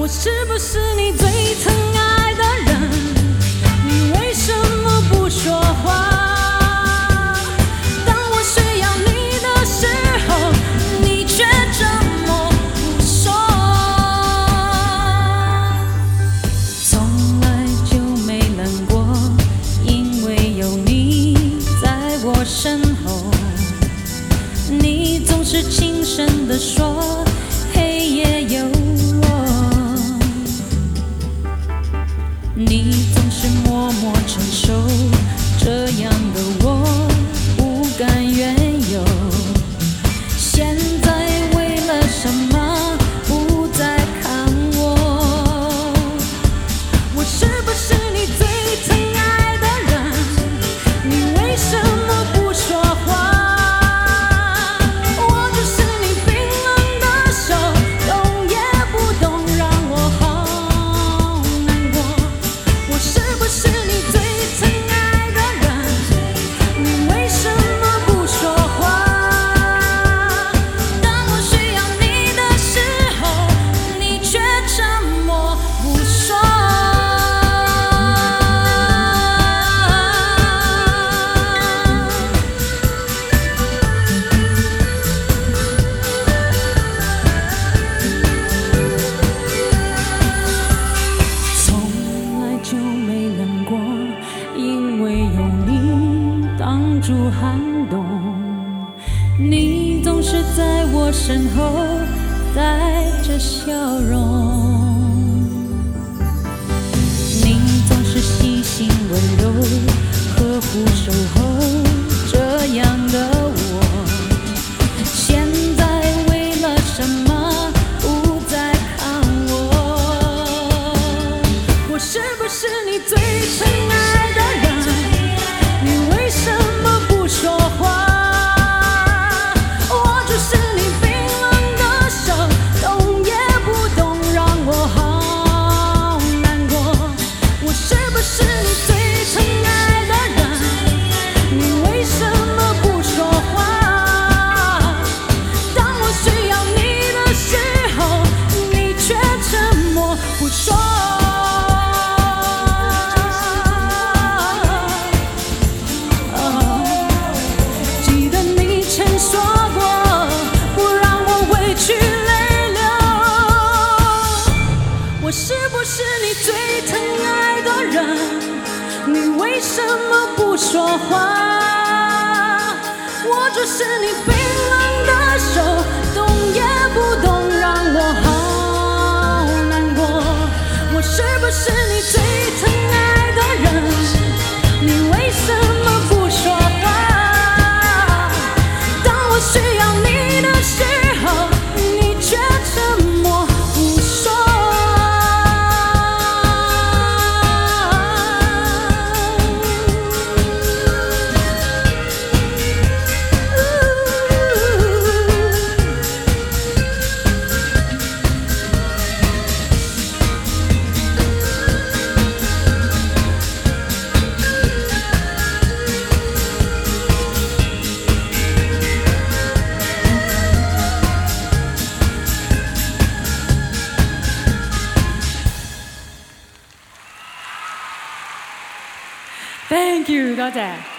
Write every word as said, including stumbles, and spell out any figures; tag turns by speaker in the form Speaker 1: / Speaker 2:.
Speaker 1: 我是不是你最疼爱的人？你为什么不说话？当我需要你的时候，你却沉默不说。从来就没冷过，因为有你在我身后。你总是轻声地说，黑夜有你总是默默承受，这样的我不甘愿有。现在为了什么不再看我？我是不是你最疼爱的人？你为什么不说话？我只是你冰冷的手，动也不动，让我好难过。我是不是你最疼爱的人？你为什么不说话？当我需要你的时候，你却沉默不说。从来就没冷过，因为有你挡住寒冬。你总是在我身后带着笑容，你总是细心温柔，呵护守候，这样的我，现在为了什么不再看我？我是不是你最疼爱的人？你为什么不说话？我只是你冰冷的手，动也不动，让我好难过。我是不是你最疼爱的人？你为什么不说话？当我需要你的时候，你却沉默不说。记得你曾说过，不让我委屈泪流。我是不是你最疼爱的人？你为什么不说话？我只是你冰冷的手，动也不动，让我好难过。我是不是你最疼爱的人？你为什么不说话？当我需要你的时候，你却沉默不说。Thank you，多謝。